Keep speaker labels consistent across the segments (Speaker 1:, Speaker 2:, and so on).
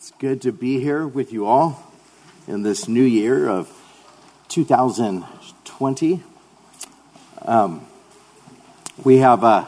Speaker 1: It's good to be here with you all in this new year of 2020. We have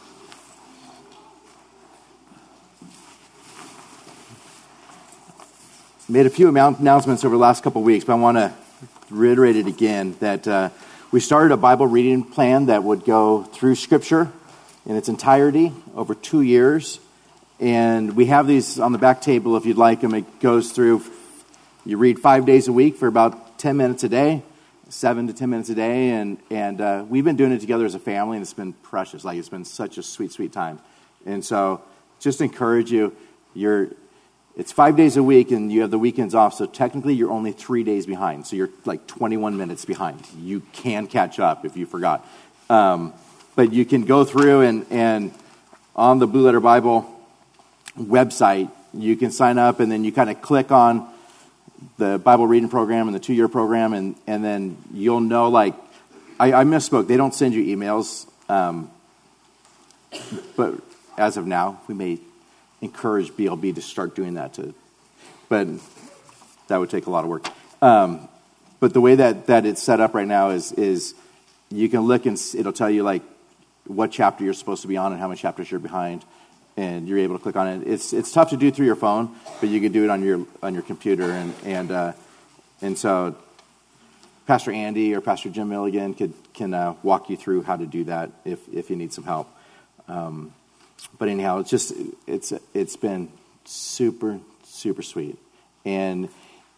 Speaker 1: made a few announcements over the last couple of weeks, but I want to reiterate it again that we started a Bible reading plan that would go through Scripture in its entirety over 2 years. And we have these on the back table if you'd like them. It goes through, you read 5 days a week for about 10 minutes a day, 7 to 10 minutes a day. And we've been doing it together as a family, and it's been precious. Like, it's been such a sweet, sweet time. And so just encourage you, it's 5 days a week, and you have the weekends off, so technically you're only 3 days behind. So you're like 21 minutes behind. You can catch up if you forgot. But you can go through and on the Blue Letter Bible website, you can sign up, and then you kind of click on the Bible reading program and the 2-year program, and then you'll know, like, I misspoke. They don't send you emails, but as of now, we may encourage BLB to start doing that but that would take a lot of work. But the way that it's set up right now is you can look and it'll tell you like what chapter you're supposed to be on and how many chapters you're behind, and you're able to click on it. It's tough to do through your phone, but you can do it on your computer, and so Pastor Andy or Pastor Jim Milligan can walk you through how to do that if you need some help. But anyhow, it's been super, super sweet. And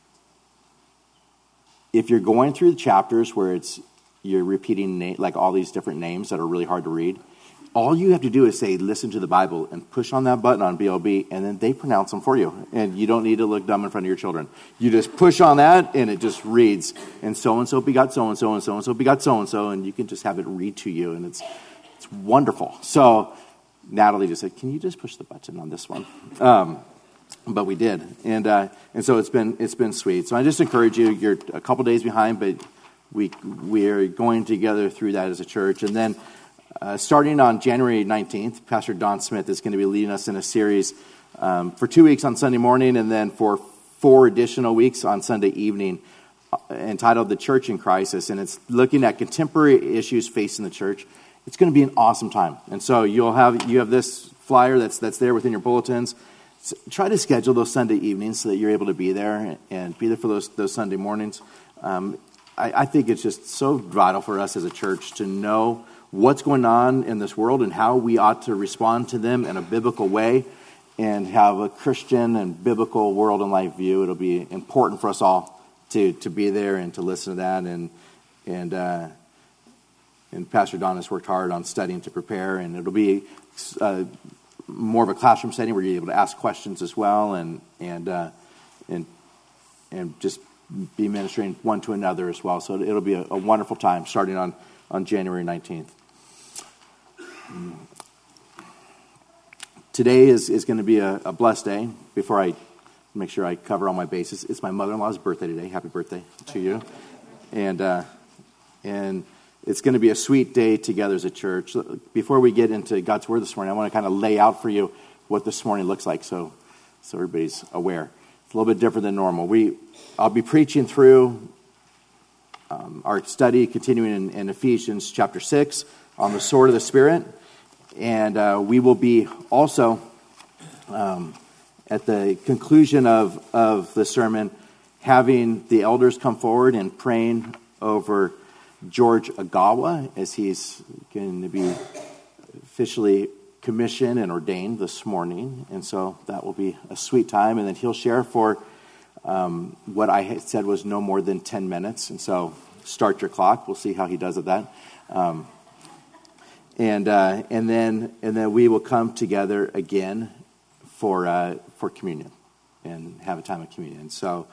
Speaker 1: if you're going through the chapters where you're repeating like all these different names that are really hard to read, all you have to do is say, listen to the Bible, and push on that button on BLB, and then they pronounce them for you. And you don't need to look dumb in front of your children. You just push on that, and it just reads, and so-and-so begot so-and-so, and so-and-so begot so-and-so, and you can just have it read to you, and it's wonderful. So Natalie just said, can you just push the button on this one? But we did. And so it's been sweet. So I just encourage you, you're a couple days behind, but we are going together through that as a church. And then starting on January 19th, Pastor Don Smith is going to be leading us in a series for 2 weeks on Sunday morning, and then for 4 additional weeks on Sunday evening, entitled The Church in Crisis. And it's looking at contemporary issues facing the church. It's going to be an awesome time. And so you have this flyer that's there within your bulletins. So try to schedule those Sunday evenings so that you're able to be there and be there for those Sunday mornings. I think it's just so vital for us as a church to know what's going on in this world and how we ought to respond to them in a biblical way and have a Christian and biblical world and life view. It'll be important for us all to be there and to listen to that. And Pastor Don has worked hard on studying to prepare, and it'll be more of a classroom setting where you're able to ask questions as well, and just be ministering one to another as well. So it'll be a wonderful time starting on January 19th. Today is going to be a blessed day. Before I make sure I cover all my bases, it's my mother-in-law's birthday today. Happy birthday to you. And it's going to be a sweet day together as a church. Before we get into God's Word this morning, I want to kind of lay out for you what this morning looks like so everybody's aware. It's a little bit different than normal. I'll be preaching through our study, continuing in Ephesians chapter 6 on the sword of the Spirit. And we will be also, at the conclusion of the sermon, having the elders come forward and praying over George Agawa, as he's going to be officially commissioned and ordained this morning. And so that will be a sweet time. And then he'll share for what I had said was no more than 10 minutes. And so start your clock. We'll see how he does at that. And then we will come together again for communion and have a time of communion. So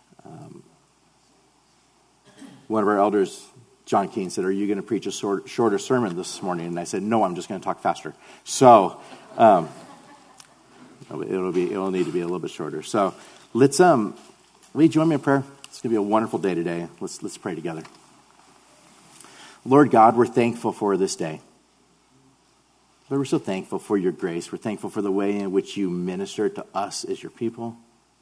Speaker 1: one of our elders, John Keene, said, are you going to preach a shorter sermon this morning? And I said, no, I'm just going to talk faster. So it'll need to be a little bit shorter. So let's will you join me in prayer? It's going to be a wonderful day today. Let's pray together. Lord God, we're thankful for this day. Lord, we're so thankful for your grace. We're thankful for the way in which you minister to us as your people.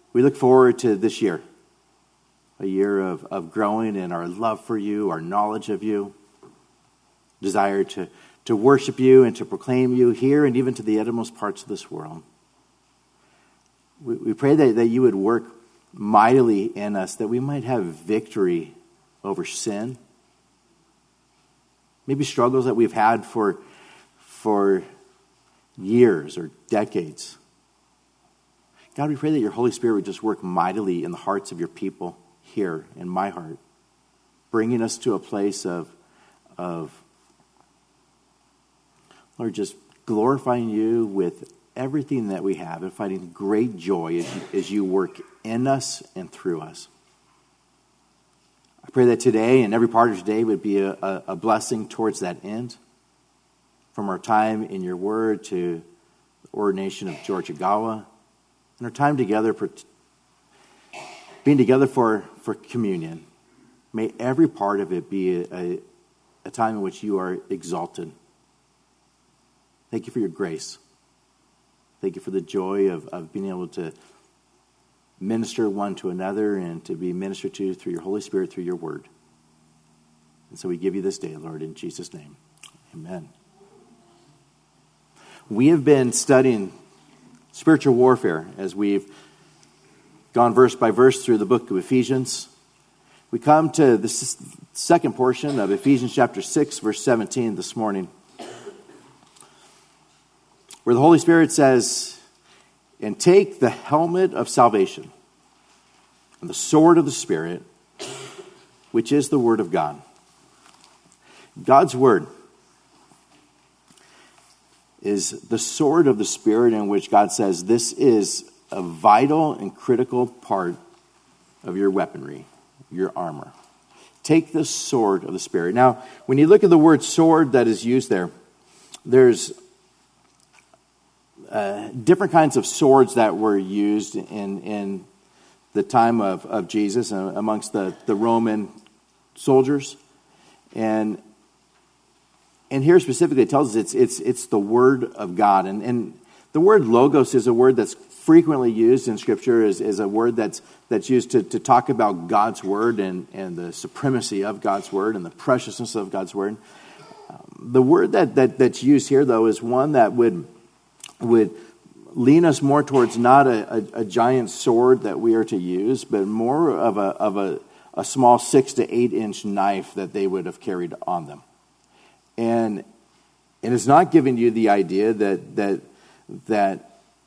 Speaker 1: We look forward to this year, a year of growing in our love for you, our knowledge of you, desire to worship you and to proclaim you here and even to the uttermost parts of this world. We pray that you would work mightily in us, that we might have victory over sin, maybe struggles that we've had for years or decades. God, we pray that your Holy Spirit would just work mightily in the hearts of your people here, in my heart, bringing us to a place of Lord, just glorifying you with everything that we have and finding great joy as you work in us and through us. I pray that today and every part of today would be a blessing towards that end. From our time in your word to the ordination of George Agawa, and our time together, being together for communion. May every part of it be a time in which you are exalted. Thank you for your grace. Thank you for the joy of being able to minister one to another and to be ministered to through your Holy Spirit, through your word. And so we give you this day, Lord, in Jesus' name. Amen. We have been studying spiritual warfare as we've gone verse by verse through the book of Ephesians. We come to the second portion of Ephesians chapter 6, verse 17 this morning, where the Holy Spirit says, "And take the helmet of salvation and the sword of the Spirit, which is the word of God." God's word is the sword of the Spirit, in which God says this is a vital and critical part of your weaponry, your armor. Take the sword of the Spirit. Now, when you look at the word sword that is used there, there's different kinds of swords that were used in the time of Jesus amongst the Roman soldiers. And here specifically it tells us it's the word of God. And the word logos is a word that's frequently used in Scripture, is a word that's used to talk about God's word and the supremacy of God's word and the preciousness of God's word. The word that's used here, though, is one that would lean us more towards not a giant sword that we are to use, but more of a small 6 to 8 inch knife that they would have carried on them. And it's not giving you the idea that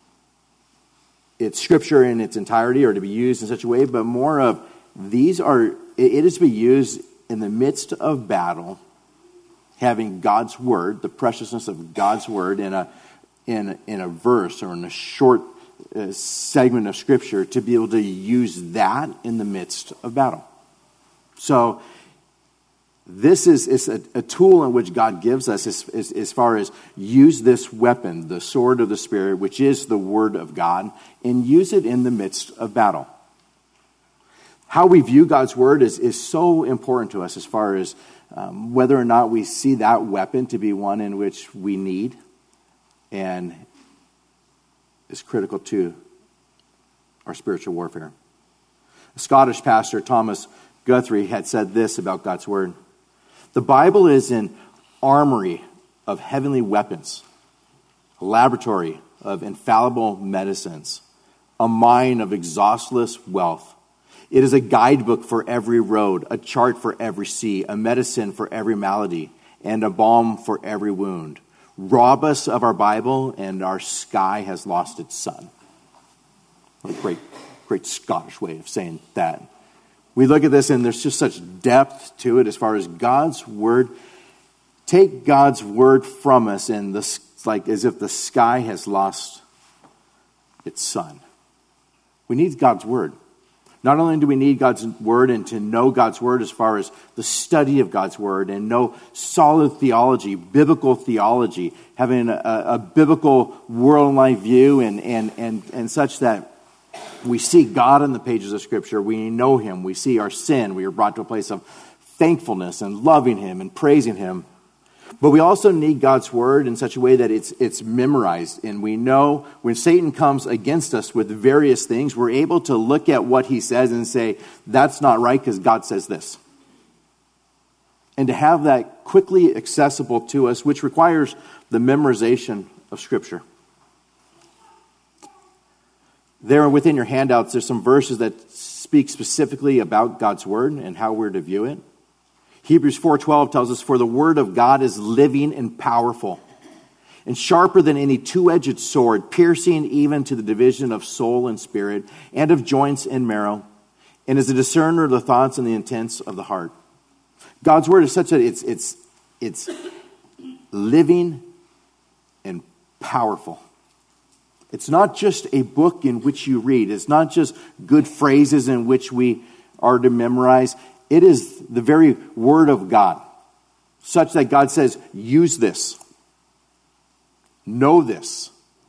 Speaker 1: it's Scripture in its entirety or to be used in such a way, but more of it is to be used in the midst of battle, having God's word, the preciousness of God's word in a verse or in a short segment of Scripture, to be able to use that in the midst of battle. So this is a tool in which God gives us as far as use this weapon, the sword of the Spirit, which is the word of God, and use it in the midst of battle. How we view God's word is so important to us as far as whether or not we see that weapon to be one in which we need and is critical to our spiritual warfare. A Scottish pastor, Thomas Guthrie, had said this about God's word: "The Bible is an armory of heavenly weapons, a laboratory of infallible medicines, a mine of exhaustless wealth. It is a guidebook for every road, a chart for every sea, a medicine for every malady, and a balm for every wound. Rob us of our Bible, and our sky has lost its sun." What a great Scottish way of saying that. We look at this, and there's just such depth to it as far as God's word. Take God's word from us, and it's like as if the sky has lost its sun. We need God's word. Not only do we need God's word and to know God's word as far as the study of God's word and know solid theology, biblical theology, having a biblical world and life view and such that we see God in the pages of Scripture. We know Him. We see our sin. We are brought to a place of thankfulness and loving Him and praising Him. But we also need God's word in such a way that it's memorized. And we know when Satan comes against us with various things, we're able to look at what he says and say, that's not right because God says this. And to have that quickly accessible to us, which requires the memorization of Scripture. There within your handouts, there's some verses that speak specifically about God's word and how we're to view it. Hebrews 4:12 tells us, "For the word of God is living and powerful, and sharper than any two-edged sword, piercing even to the division of soul and spirit, and of joints and marrow, and is a discerner of the thoughts and the intents of the heart." God's word is such that it's living and powerful. It's not just a book in which you read. It's not just good phrases in which we are to memorize. It is the very word of God, such that God says, use this. Know this.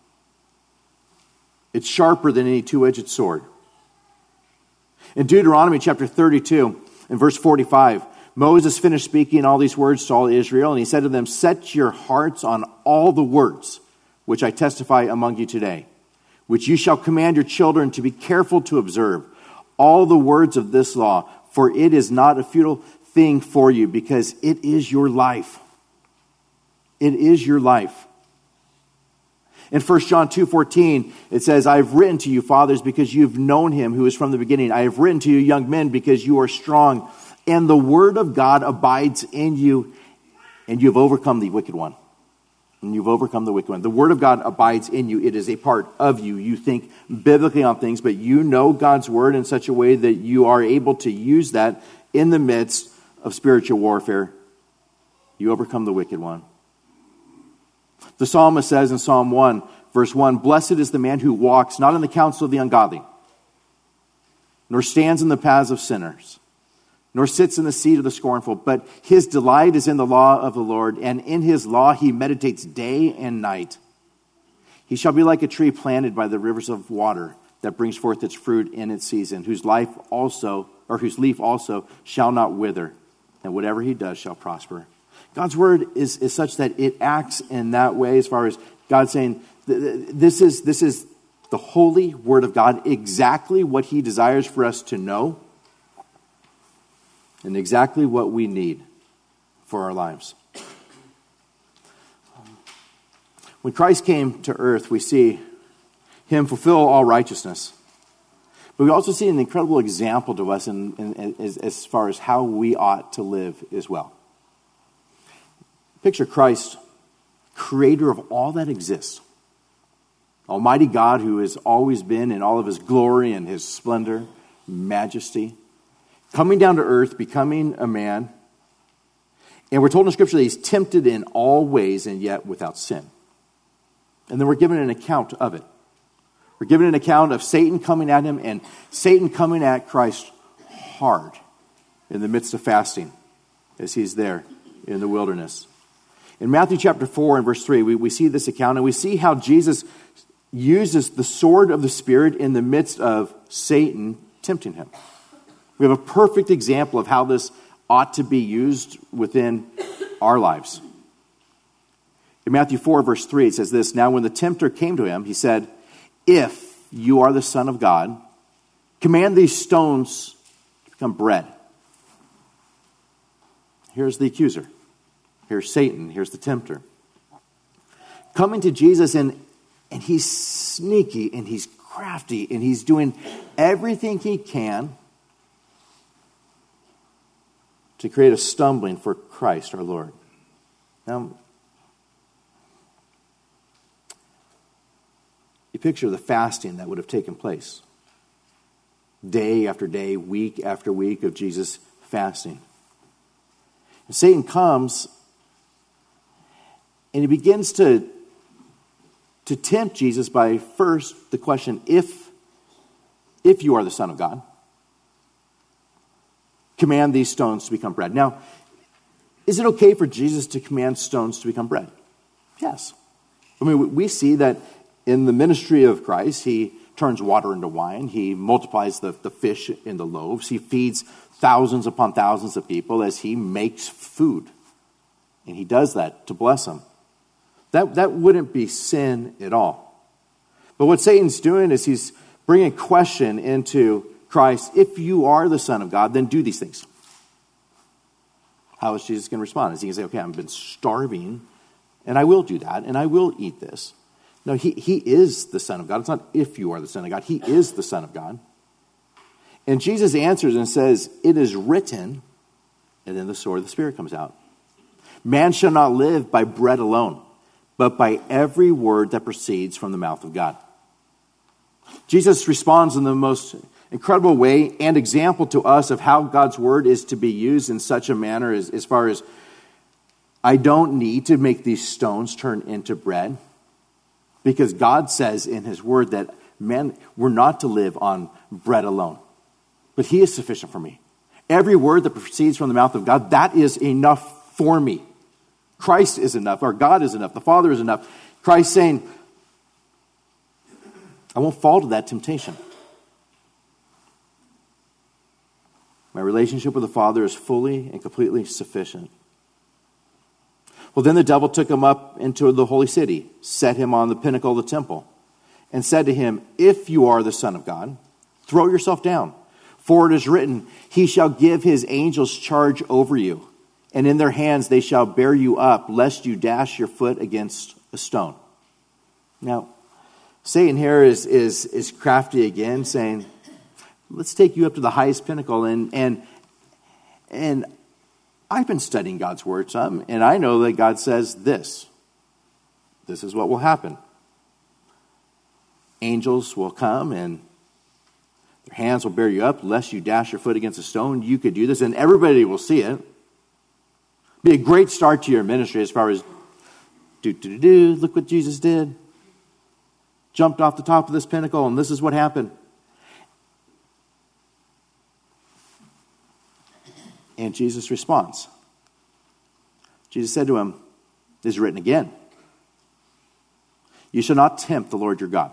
Speaker 1: It's sharper than any two-edged sword. In Deuteronomy chapter 32, in verse 45, Moses finished speaking all these words to all Israel, and he said to them, "Set your hearts on all the words which I testify among you today, which you shall command your children to be careful to observe, all the words of this law, for it is not a futile thing for you, because it is your life." It is your life. In 1 John 2:14, it says, "I have written to you, fathers, because you've known him who is from the beginning. I have written to you, young men, because you are strong, and the word of God abides in you, and you have overcome the wicked one." And you've overcome the wicked one. The word of God abides in you. It is a part of you. You think biblically on things, but you know God's word in such a way that you are able to use that in the midst of spiritual warfare. You overcome the wicked one. The psalmist says in Psalm 1, verse 1, "Blessed is the man who walks not in the counsel of the ungodly, nor stands in the paths of sinners, nor sits in the seat of the scornful, but his delight is in the law of the Lord, and in his law he meditates day and night. He shall be like a tree planted by the rivers of water that brings forth its fruit in its season, whose leaf also shall not wither, and whatever he does shall prosper." God's word is such that it acts in that way, as far as God saying, this is the holy word of God, exactly what he desires for us to know, and exactly what we need for our lives. When Christ came to earth, we see him fulfill all righteousness. But we also see an incredible example to us as far as how we ought to live as well. Picture Christ, creator of all that exists. Almighty God, who has always been in all of his glory and his splendor, majesty, coming down to earth, becoming a man. And we're told in Scripture that he's tempted in all ways and yet without sin. And then we're given an account of it. We're given an account of Satan coming at him, and Satan coming at Christ hard in the midst of fasting as he's there in the wilderness. In Matthew chapter 4 and verse 3, we see this account, and we see how Jesus uses the sword of the Spirit in the midst of Satan tempting him. We have a perfect example of how this ought to be used within our lives. In Matthew 4, verse 3, it says this, "Now when the tempter came to him, he said, 'If you are the Son of God, command these stones to become bread.'" Here's the accuser. Here's Satan. Here's the tempter. Coming to Jesus, and he's sneaky, and he's crafty, and he's doing everything he can to create a stumbling for Christ our Lord. Now, you picture the fasting that would have taken place. Day after day, week after week of Jesus fasting. And Satan comes and he begins to tempt Jesus by first the question, if you are the Son of God, command these stones to become bread. Now, is it okay for Jesus to command stones to become bread? Yes. I mean, we see that in the ministry of Christ, he turns water into wine. He multiplies the fish in the loaves. He feeds thousands upon thousands of people as he makes food. And he does that to bless them. That wouldn't be sin at all. But what Satan's doing is he's bringing question into Christ. If you are the Son of God, then do these things. How is Jesus going to respond? Is he going to say, okay, I've been starving, and I will do that, and I will eat this? No, he is the Son of God. It's not if you are the Son of God. He is the Son of God. And Jesus answers and says, it is written, and then the sword of the Spirit comes out. Man shall not live by bread alone, but by every word that proceeds from the mouth of God. Jesus responds in the most incredible way and example to us of how God's word is to be used in such a manner as far as, I don't need to make these stones turn into bread, because God says in his word that, man, we're not to live on bread alone, but he is sufficient for me. Every word that proceeds from the mouth of God, that is enough for me. Christ is enough, or God is enough, the Father is enough. Christ saying, I won't fall to that temptation. My relationship with the Father is fully and completely sufficient. Well, then the devil took him up into the holy city, set him on the pinnacle of the temple, and said to him, if you are the Son of God, throw yourself down. For it is written, he shall give his angels charge over you, and in their hands they shall bear you up, lest you dash your foot against a stone. Now, Satan here is crafty again, saying, let's take you up to the highest pinnacle. And I've been studying God's word some, and I know that God says this. This is what will happen. Angels will come, and their hands will bear you up, lest you dash your foot against a stone. You could do this, and everybody will see it. Be a great start to your ministry as far as, look what Jesus did. Jumped off the top of this pinnacle, and this is what happened. And Jesus responds. Jesus said to him, it is written again, you shall not tempt the Lord your God.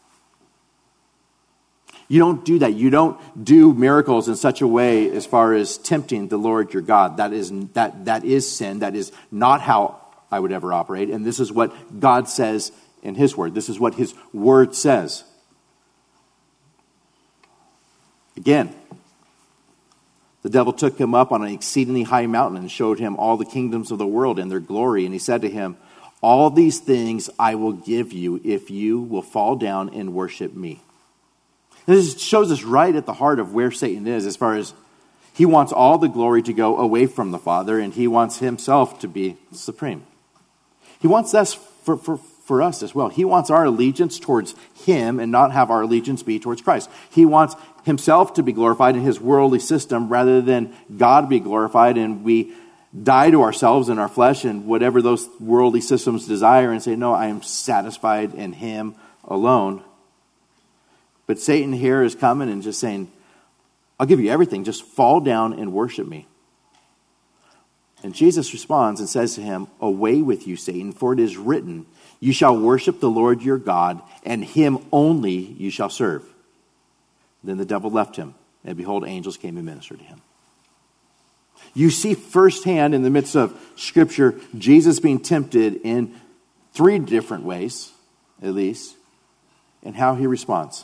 Speaker 1: You don't do that. You don't do miracles in such a way as far as tempting the Lord your God. That is sin. That is not how I would ever operate. And this is what God says in his word. This is what his word says. Again, the devil took him up on an exceedingly high mountain and showed him all the kingdoms of the world and their glory. And he said to him, all these things I will give you if you will fall down and worship me. And this shows us right at the heart of where Satan is, as far as he wants all the glory to go away from the Father, and he wants himself to be supreme. He wants us for us as well. He wants our allegiance towards him and not have our allegiance be towards Christ. He wants himself to be glorified in his worldly system rather than God be glorified, and we die to ourselves and our flesh and whatever those worldly systems desire and say, no, I am satisfied in him alone. But Satan here is coming and just saying, I'll give you everything. Just fall down and worship me. And Jesus responds and says to him, away with you, Satan, for it is written, you shall worship the Lord your God, and him only you shall serve. Then the devil left him, and behold, angels came and ministered to him. You see firsthand in the midst of Scripture, Jesus being tempted in 3 different ways, at least, and how he responds.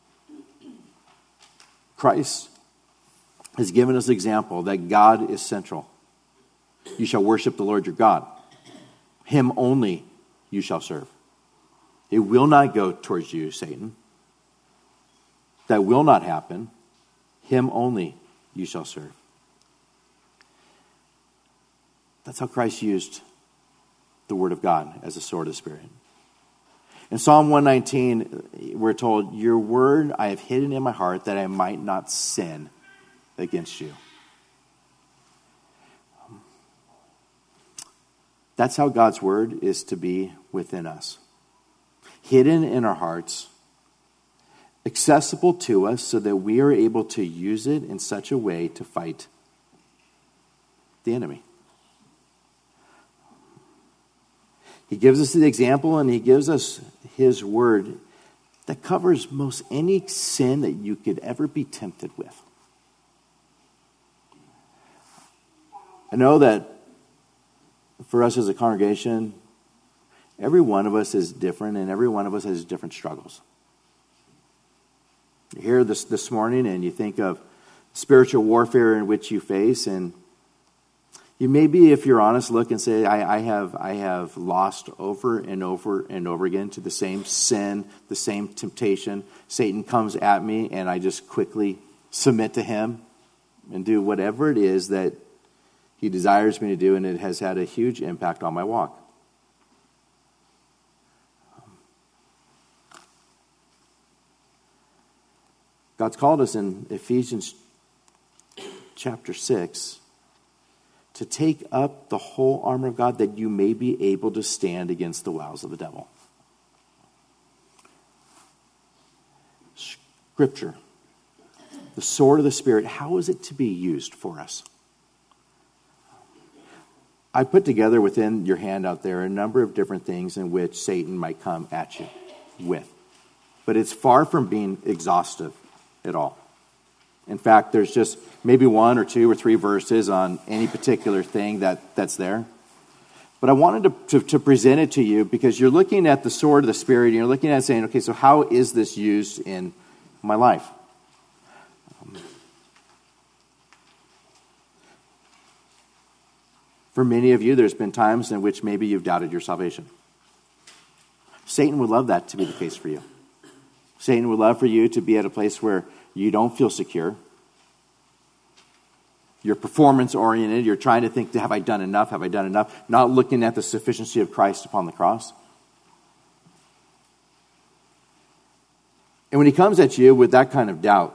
Speaker 1: Christ has given us an example that God is central. You shall worship the Lord your God. Him only you shall serve. It will not go towards you, Satan. That will not happen. Him only you shall serve. That's how Christ used the word of God as a sword of the Spirit. In Psalm 119, we're told, your word I have hidden in my heart that I might not sin against you. That's how God's word is to be within us. Hidden in our hearts, accessible to us so that we are able to use it in such a way to fight the enemy. He gives us the example, and he gives us his word that covers most any sin that you could ever be tempted with. I know that for us as a congregation, every one of us is different, and every one of us has different struggles. You're here this morning, and you think of spiritual warfare in which you face, and you maybe, if you're honest, look and say, I have lost over and over and over again to the same sin, the same temptation. Satan comes at me, and I just quickly submit to him and do whatever it is that he desires me to do, and it has had a huge impact on my walk. God's called us in Ephesians chapter 6 to take up the whole armor of God that you may be able to stand against the wiles of the devil. Scripture, the sword of the Spirit, how is it to be used for us? I put together within your handout there a number of different things in which Satan might come at you with. But it's far from being exhaustive at all. In fact, there's just maybe 1 or 2 or 3 verses on any particular thing that's there. But I wanted to present it to you because you're looking at the sword of the Spirit and you're looking at it saying, okay, so how is this used in my life? For many of you, there's been times in which maybe you've doubted your salvation. Satan would love that to be the case for you. Satan would love for you to be at a place where you don't feel secure. You're performance-oriented. You're trying to think, have I done enough? Have I done enough? Not looking at the sufficiency of Christ upon the cross. And when he comes at you with that kind of doubt,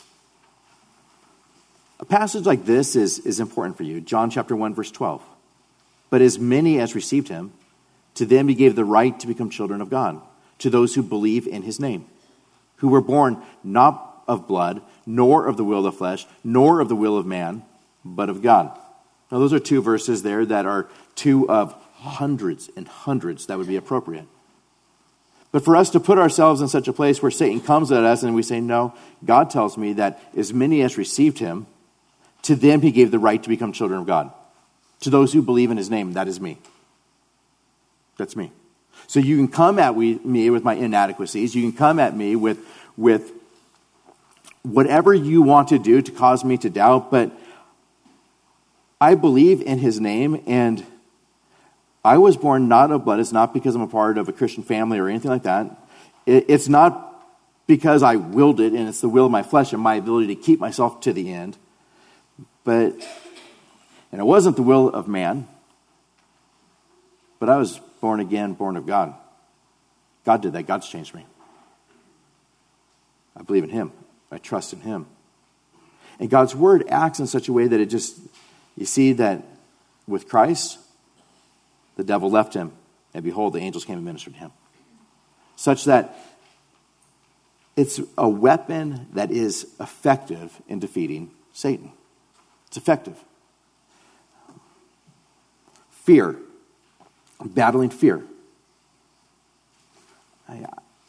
Speaker 1: a passage like this is important for you. John chapter 1, verse 12. But as many as received him, to them he gave the right to become children of God, to those who believe in his name, who were born not of blood, nor of the will of the flesh, nor of the will of man, but of God. Now those are 2 verses there that are 2 of hundreds and hundreds that would be appropriate. But for us to put ourselves in such a place where Satan comes at us and we say, no, God tells me that as many as received him, to them he gave the right to become children of God. To those who believe in his name, that is me. That's me. So you can come at me with my inadequacies. You can come at me with whatever you want to do to cause me to doubt, but I believe in his name, and I was born not of blood. It's not because I'm a part of a Christian family or anything like that. It's not because I willed it, and it's the will of my flesh and my ability to keep myself to the end. And it wasn't the will of man, but I was born again, born of God. God did that. God's changed me. I believe in him. I trust in him. And God's word acts in such a way that you see that with Christ, the devil left him, and behold, the angels came and ministered to him. Such that it's a weapon that is effective in defeating Satan. It's effective. Fear. Battling fear. I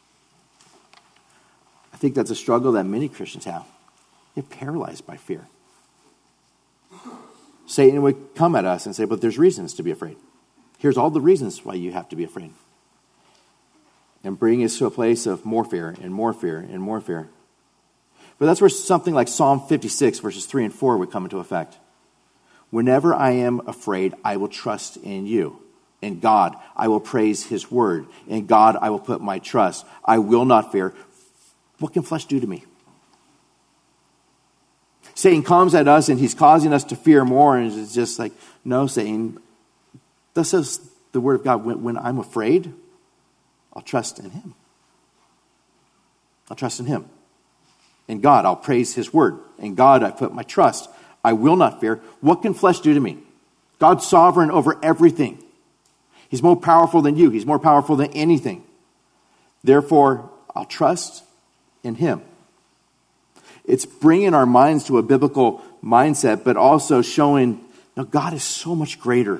Speaker 1: think that's a struggle that many Christians have. They're paralyzed by fear. Satan would come at us and say, but there's reasons to be afraid. Here's all the reasons why you have to be afraid. And bring us to a place of more fear and more fear and more fear. But that's where something like Psalm 56 verses 3 and 4 would come into effect. Whenever I am afraid, I will trust in you. In God, I will praise his word. In God, I will put my trust. I will not fear. What can flesh do to me? Satan comes at us and he's causing us to fear more. And it's just like, no, Satan, this is the word of God. When I'm afraid, I'll trust in him. I'll trust in him. In God, I'll praise his word. In God, I put my trust. I will not fear. What can flesh do to me? God's sovereign over everything. He's more powerful than you. He's more powerful than anything. Therefore, I'll trust in him. It's bringing our minds to a biblical mindset, but also showing, no, God is so much greater.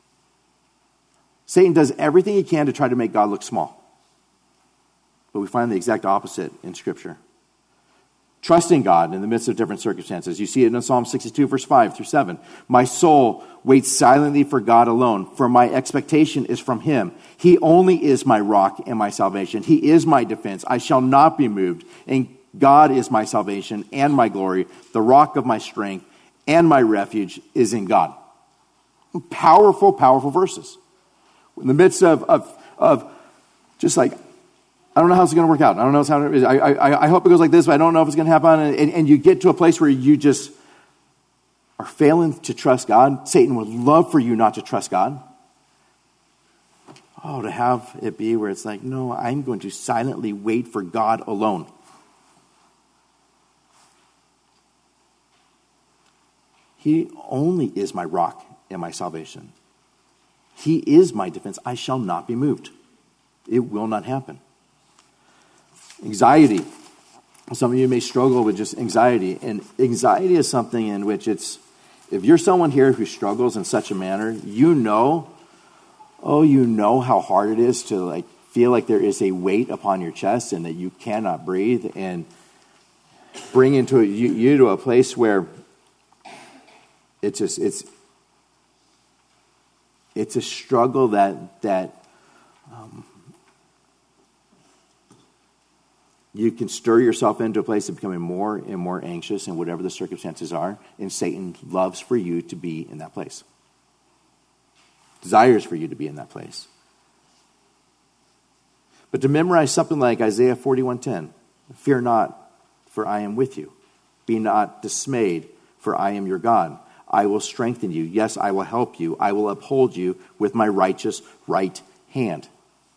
Speaker 1: Satan does everything he can to try to make God look small. But we find the exact opposite in Scripture. Trusting God in the midst of different circumstances. You see it in Psalm 62, verse 5 through 7. My soul waits silently for God alone, for my expectation is from him. He only is my rock and my salvation. He is my defense. I shall not be moved. And God is my salvation and my glory. The rock of my strength and my refuge is in God. Powerful, powerful verses. In the midst of just like, I don't know how it's going to work out. I don't know how it is. I hope it goes like this, but I don't know if it's going to happen. And you get to a place where you just are failing to trust God. Satan would love for you not to trust God. Oh, to have it be where it's like, no, I'm going to silently wait for God alone. He only is my rock and my salvation. He is my defense. I shall not be moved. It will not happen. Anxiety. Some of you may struggle with just anxiety. And anxiety is something in which if you're someone here who struggles in such a manner, you know how hard it is to like feel like there is a weight upon your chest and that you cannot breathe, and bring you to a place where it's a struggle that you can stir yourself into a place of becoming more and more anxious in whatever the circumstances are, and Satan loves for you to be in that place. Desires for you to be in that place. But to memorize something like Isaiah 41:10, fear not, for I am with you. Be not dismayed, for I am your God. I will strengthen you. Yes, I will help you. I will uphold you with my righteous right hand.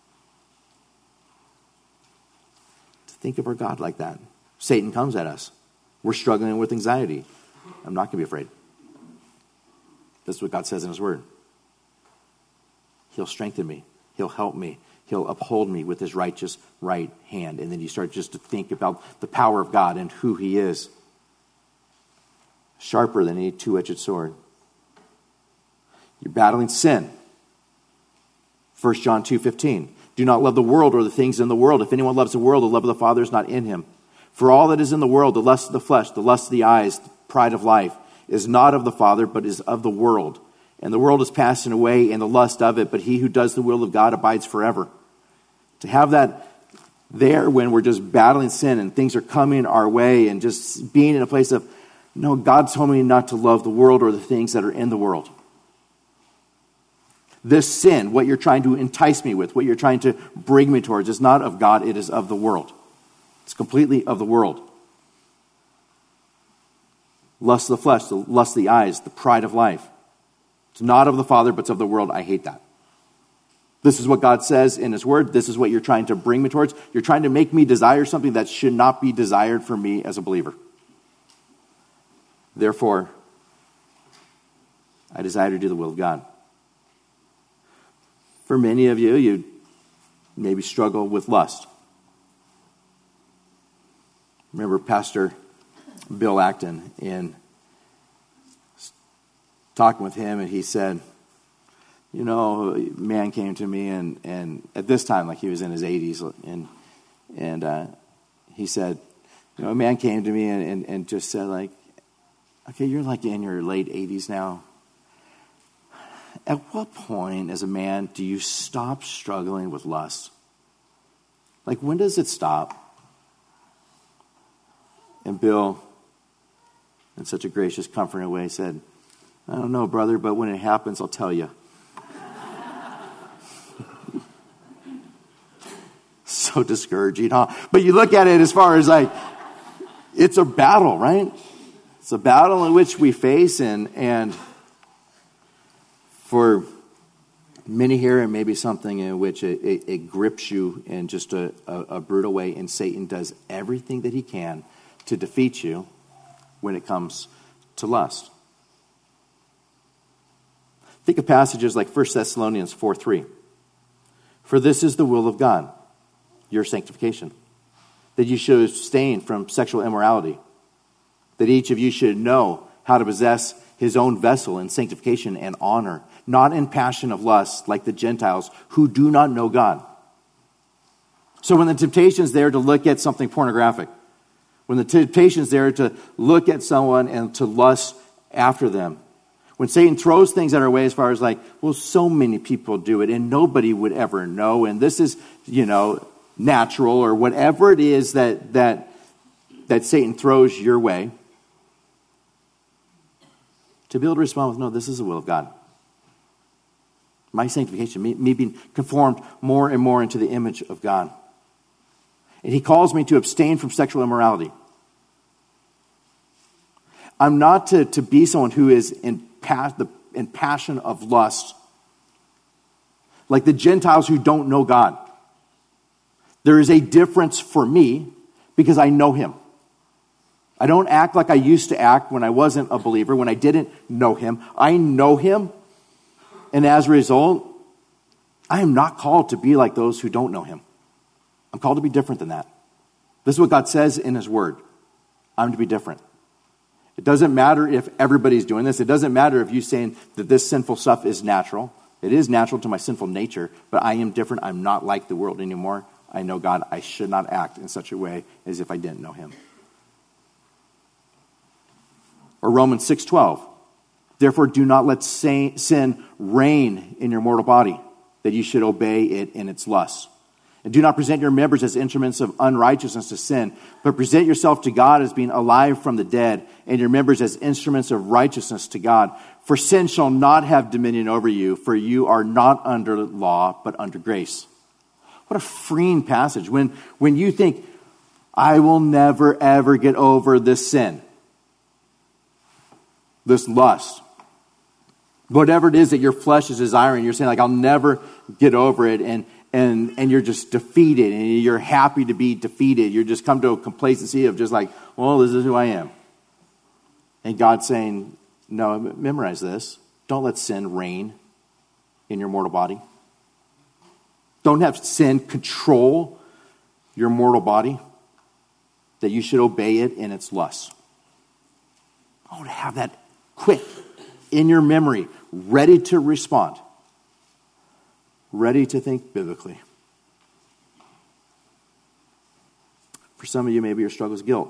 Speaker 1: To think of our God like that. Satan comes at us. We're struggling with anxiety. I'm not going to be afraid. That's what God says in his word. He'll strengthen me. He'll help me. He'll uphold me with his righteous right hand. And then you start just to think about the power of God and who he is. Sharper than any two-edged sword. You're battling sin. 1 John 2:15. Do not love the world or the things in the world. If anyone loves the world, the love of the Father is not in him. For all that is in the world, the lust of the flesh, the lust of the eyes, the pride of life, is not of the Father, but is of the world. And the world is passing away and the lust of it, but he who does the will of God abides forever. To have that there when we're just battling sin and things are coming our way and just being in a place of, no, God told me not to love the world or the things that are in the world. This sin, what you're trying to entice me with, what you're trying to bring me towards, is not of God, it is of the world. It's completely of the world. Lust of the flesh, the lust of the eyes, the pride of life. It's not of the Father, but it's of the world. I hate that. This is what God says in his word. This is what you're trying to bring me towards. You're trying to make me desire something that should not be desired for me as a believer. Therefore, I desire to do the will of God. For many of you, you maybe struggle with lust. Remember Pastor Bill Acton in talking with him, and he said, you know, a man came to me, and at this time, like he was in his 80s, and he said, you know, a man came to me and just said, like, okay, you're like in your late 80s now. At what point as a man do you stop struggling with lust? Like, when does it stop? And Bill, in such a gracious, comforting way, said, I don't know, brother, but when it happens, I'll tell you. So discouraging, huh? But you look at it as far as like, it's a battle, right? It's a battle in which we face, and for many here, it may be something in which it grips you in just a brutal way, and Satan does everything that he can to defeat you when it comes to lust. Think of passages like 1 Thessalonians 4:3. For this is the will of God, your sanctification, that you should abstain from sexual immorality, that each of you should know how to possess his own vessel in sanctification and honor, not in passion of lust like the Gentiles who do not know God. So when the temptation is there to look at something pornographic, When the temptation's there to look at someone and to lust after them. When Satan throws things at our way as far as like, well, so many people do it and nobody would ever know. And this is, natural or whatever it is that Satan throws your way. To be able to respond with, no, this is the will of God. My sanctification, me being conformed more and more into the image of God. And he calls me to abstain from sexual immorality. I'm not to be someone who is in passion of lust. Like the Gentiles who don't know God. There is a difference for me because I know him. I don't act like I used to act when I wasn't a believer, when I didn't know him. I know him. And as a result, I am not called to be like those who don't know him. I'm called to be different than that. This is what God says in his word. I'm to be different. It doesn't matter if everybody's doing this. It doesn't matter if you're saying that this sinful stuff is natural. It is natural to my sinful nature, but I am different. I'm not like the world anymore. I know God. I should not act in such a way as if I didn't know him. Or Romans 6:12. Therefore, do not let sin reign in your mortal body, that you should obey it in its lusts. And do not present your members as instruments of unrighteousness to sin, but present yourself to God as being alive from the dead, and your members as instruments of righteousness to God. For sin shall not have dominion over you, for you are not under law, but under grace. What a freeing passage. When you think, I will never, ever get over this sin, this lust, whatever it is that your flesh is desiring, you're saying, like, I'll never get over it, and you're just defeated, and you're happy to be defeated. You're just come to a complacency of just like, well, this is who I am. And God's saying, no, memorize this. Don't let sin reign in your mortal body. Don't have sin control your mortal body, that you should obey it in its lusts. Oh, to have that quick in your memory, ready to respond, ready to think biblically. For some of you, maybe your struggle is guilt.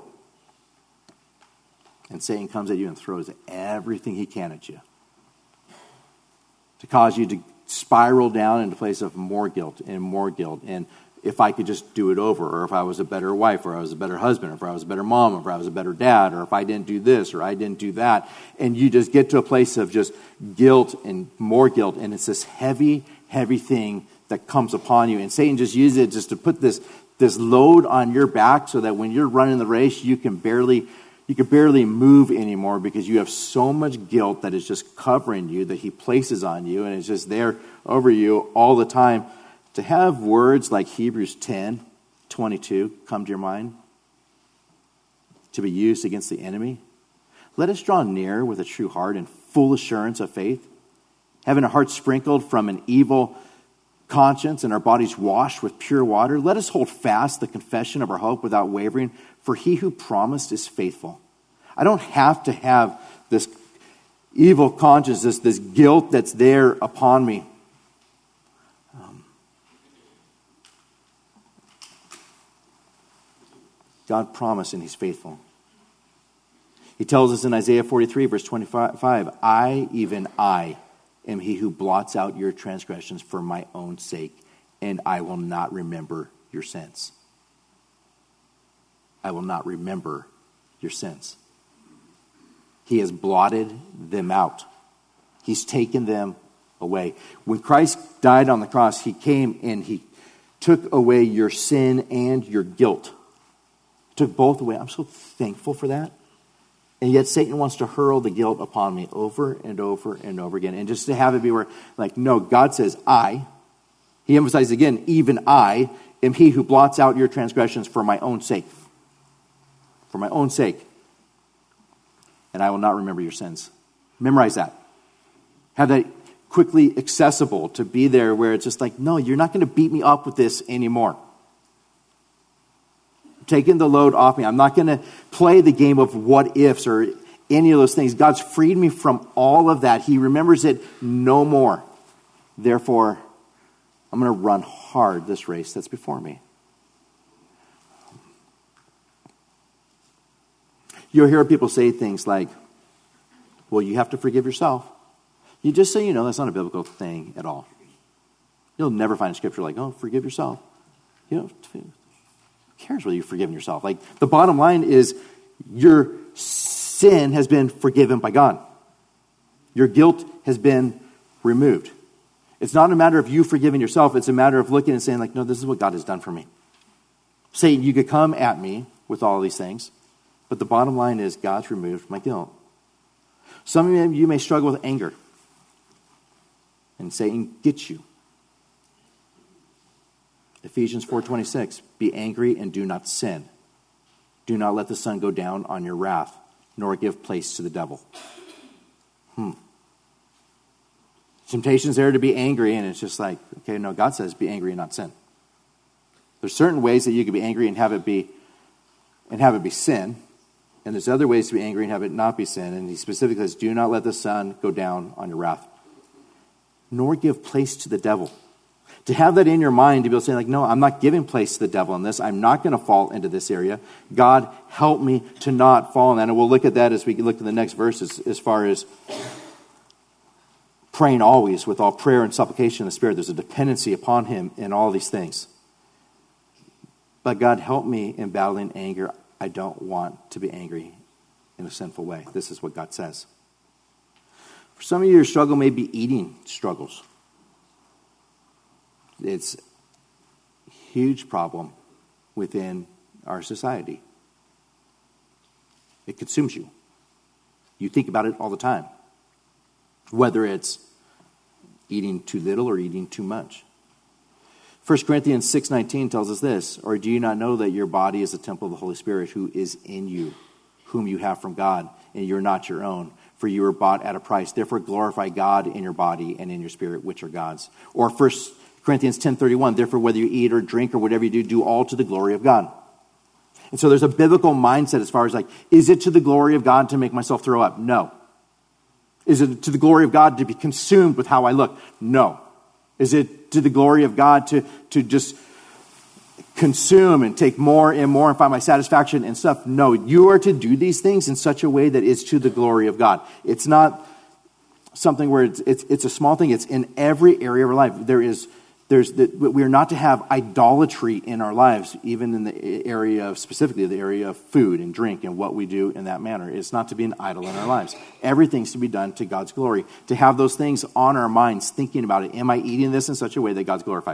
Speaker 1: And Satan comes at you and throws everything he can at you to cause you to spiral down into a place of more guilt and more guilt. And if I could just do it over, or if I was a better wife, or I was a better husband, or if I was a better mom, or if I was a better dad, or if I didn't do this, or I didn't do that. And you just get to a place of just guilt and more guilt. And it's this heavy, heavy thing that comes upon you. And Satan just uses it just to put this load on your back so that when you're running the race, you can barely move anymore because you have so much guilt that is just covering you, that he places on you, and it's just there over you all the time. To have words like Hebrews 10:22 come to your mind to be used against the enemy. Let us draw near with a true heart and full assurance of faith, having our hearts sprinkled from an evil conscience and our bodies washed with pure water. Let us hold fast the confession of our hope without wavering, for he who promised is faithful. I don't have to have this evil conscience, this guilt that's there upon me. God promised and he's faithful. He tells us in Isaiah 43, verse 25, I, even I, am he who blots out your transgressions for my own sake, and I will not remember your sins. I will not remember your sins. He has blotted them out. He's taken them away. When Christ died on the cross, he came and he took away your sin and your guilt. Took both away. I'm so thankful for that. And yet Satan wants to hurl the guilt upon me over and over and over again. And just to have it be where, like, no, God says, he emphasizes again, even I am he who blots out your transgressions for my own sake. For my own sake. And I will not remember your sins. Memorize that. Have that quickly accessible to be there where it's just like, no, you're not going to beat me up with this anymore. Taking the load off me. I'm not going to play the game of what ifs or any of those things. God's freed me from all of that. He remembers it no more. Therefore, I'm going to run hard this race that's before me. You'll hear people say things like, well, you have to forgive yourself. You just so you know, that's not a biblical thing at all. You'll never find a scripture like, oh, forgive yourself. You know, who cares whether you've forgiven yourself? Like, the bottom line is your sin has been forgiven by God. Your guilt has been removed. It's not a matter of you forgiving yourself. It's a matter of looking and saying, like, no, this is what God has done for me. Satan, you could come at me with all these things, but the bottom line is God's removed my guilt. Some of you may struggle with anger, and Satan gets you. Ephesians 4:26, be angry and do not sin. Do not let the sun go down on your wrath, nor give place to the devil. Temptation's there to be angry, and it's just like, okay, no, God says be angry and not sin. There's certain ways that you can be angry and have it be sin, and there's other ways to be angry and have it not be sin. And he specifically says, do not let the sun go down on your wrath, nor give place to the devil. To have that in your mind, to be able to say, like, no, I'm not giving place to the devil in this. I'm not going to fall into this area. God, help me to not fall in that. And we'll look at that as we look at the next verse as far as praying always with all prayer and supplication in the Spirit. There's a dependency upon him in all these things. But God, help me in battling anger. I don't want to be angry in a sinful way. This is what God says. For some of you, your struggle may be eating struggles. It's a huge problem within our society. It consumes you. You think about it all the time. Whether it's eating too little or eating too much. 1 Corinthians 6:19 tells us this, or do you not know that your body is a temple of the Holy Spirit who is in you, whom you have from God, and you're not your own, for you were bought at a price. Therefore glorify God in your body and in your spirit, which are God's. Or 1 Corinthians 10:31, therefore whether you eat or drink or whatever you do, do all to the glory of God. And so there's a biblical mindset as far as like, is it to the glory of God to make myself throw up? No. Is it to the glory of God to be consumed with how I look? No. Is it to the glory of God to just consume and take more and more and find my satisfaction and stuff? No. You are to do these things in such a way that is to the glory of God. It's not something where it's a small thing. It's in every area of our life. We are not to have idolatry in our lives, even in the area of, specifically the area of food and drink and what we do in that manner. It's not to be an idol in our lives. Everything's to be done to God's glory. To have those things on our minds, thinking about it. Am I eating this in such a way that God's glorified?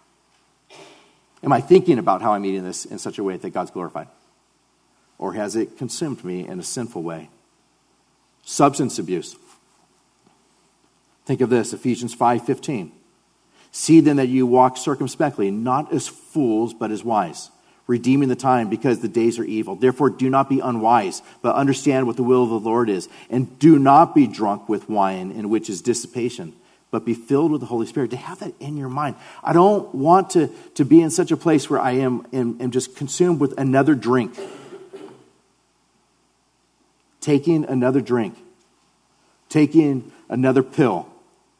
Speaker 1: Am I thinking about how I'm eating this in such a way that God's glorified? Or has it consumed me in a sinful way? Substance abuse. Think of this, Ephesians 5:15. See then that you walk circumspectly, not as fools, but as wise, redeeming the time because the days are evil. Therefore, do not be unwise, but understand what the will of the Lord is. And do not be drunk with wine, in which is dissipation, but be filled with the Holy Spirit. To have that in your mind. I don't want to be in such a place where I am just consumed with another drink. Taking another drink. Taking another pill.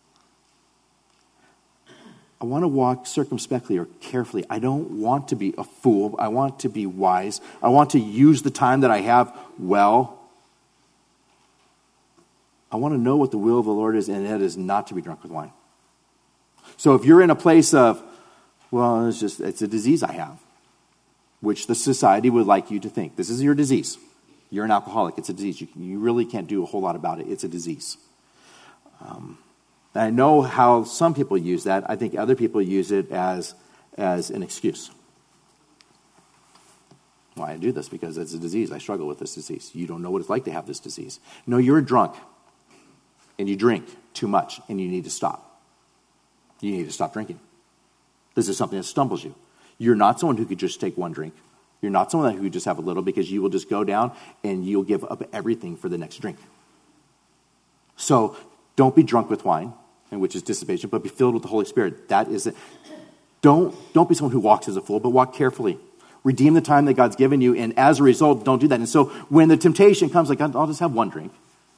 Speaker 1: I want to walk circumspectly or carefully. I don't want to be a fool. I want to be wise. I want to use the time that I have well. I want to know what the will of the Lord is, and that is not to be drunk with wine. So if you're in a place of, well, it's a disease I have, which the society would like you to think. This is your disease. You're an alcoholic. It's a disease. You really can't do a whole lot about it. It's a disease. I know how some people use that. I think other people use it as an excuse. Well, I do this because it's a disease. I struggle with this disease. You don't know what it's like to have this disease. No, you're drunk, and you drink too much, and you need to stop. You need to stop drinking. This is something that stumbles you. You're not someone who could just take one drink. You're not someone who could just have a little, because you will just go down and you'll give up everything for the next drink. So don't be drunk with wine, and which is dissipation, but be filled with the Holy Spirit. That is it. Don't be someone who walks as a fool, but walk carefully. Redeem the time that God's given you, and as a result, don't do that. And so when the temptation comes, like, I'll just have one drink.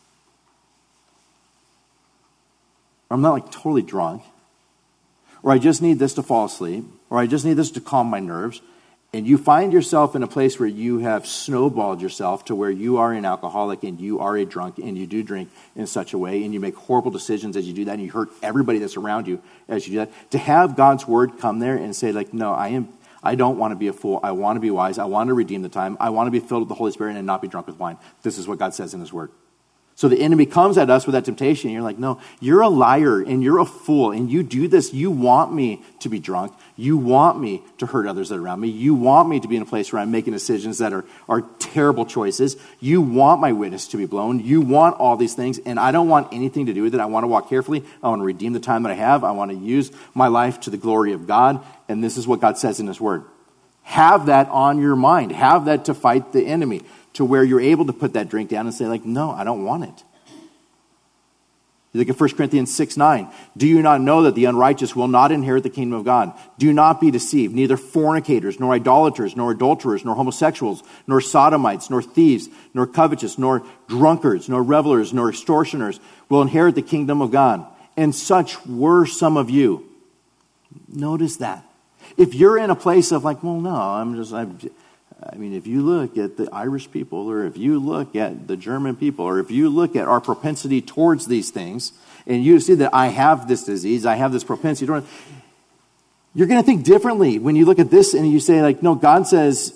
Speaker 1: Or I'm not like totally drunk. Or I just need this to fall asleep. Or I just need this to calm my nerves. and you find yourself in a place where you have snowballed yourself to where you are an alcoholic and you are a drunk and you do drink in such a way and you make horrible decisions as you do that and you hurt everybody that's around you as you do that, to have God's word come there and say, like, no, I don't want to be a fool. I want to be wise. I want to redeem the time. I want to be filled with the Holy Spirit and not be drunk with wine. This is what God says in his word. So the enemy comes at us with that temptation, and you're like, no, you're a liar, and you're a fool, and you do this. You want me to be drunk. You want me to hurt others that are around me. You want me to be in a place where I'm making decisions that are terrible choices. You want my witness to be blown. You want all these things, and I don't want anything to do with it. I want to walk carefully. I want to redeem the time that I have. I want to use my life to the glory of God, and this is what God says in his word. Have that on your mind. Have that to fight the enemy, to where you're able to put that drink down and say, like, no, I don't want it. You look at 1 Corinthians 6:9. Do you not know that the unrighteous will not inherit the kingdom of God? Do not be deceived. Neither fornicators, nor idolaters, nor adulterers, nor homosexuals, nor sodomites, nor thieves, nor covetous, nor drunkards, nor revelers, nor extortioners will inherit the kingdom of God. And such were some of you. Notice that. If you're in a place of like, well, no, if you look at the Irish people, or if you look at the German people, or if you look at our propensity towards these things, and you see that I have this disease, I have this propensity toward, you're going to think differently when you look at this and you say, like, no, God says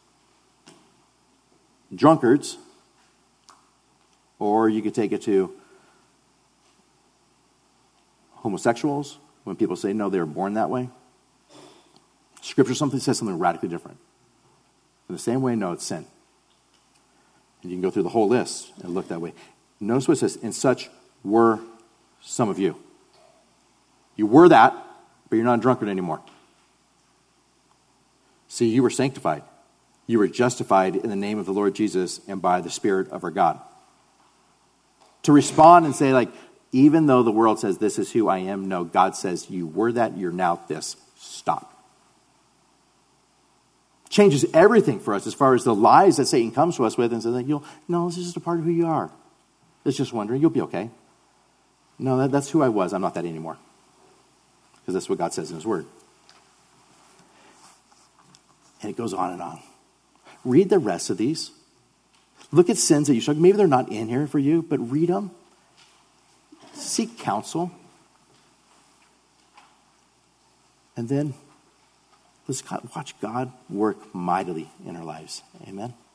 Speaker 1: drunkards, or you could take it to homosexuals, when people say, no, they were born that way. Scripture says something radically different. In the same way, no, it's sin. And you can go through the whole list and look that way. Notice what it says, and such were some of you. You were that, but you're not a drunkard anymore. See, you were sanctified. You were justified in the name of the Lord Jesus and by the Spirit of our God. To respond and say, like, even though the world says this is who I am, no, God says you were that, you're now this. Stop. Changes everything for us as far as the lies that Satan comes to us with and says, like, no, this is just a part of who you are. It's just wondering, you'll be okay. No, that's who I was. I'm not that anymore. Because that's what God says in his word. And it goes on and on. Read the rest of these. Look at sins that you struggle. Maybe they're not in here for you, but read them. Seek counsel. And then let's watch God work mightily in our lives. Amen.